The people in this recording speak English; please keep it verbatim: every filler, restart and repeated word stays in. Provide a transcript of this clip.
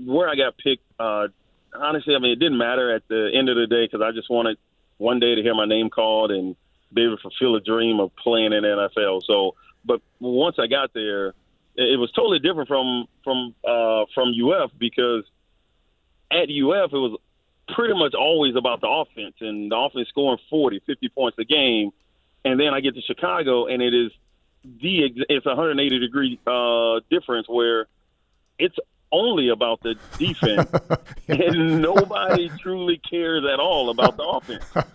where I got picked, uh, honestly, I mean, it didn't matter at the end of the day because I just wanted one day to hear my name called and be able to fulfill a dream of playing in the N F L. So, but once I got there, it, it was totally different from from uh, from U F because at U F it was pretty much always about the offense and the offense scoring forty, fifty points a game. And then I get to Chicago and it is the it's a one hundred eighty degree uh, difference where it's only about the defense and nobody truly cares at all about the offense.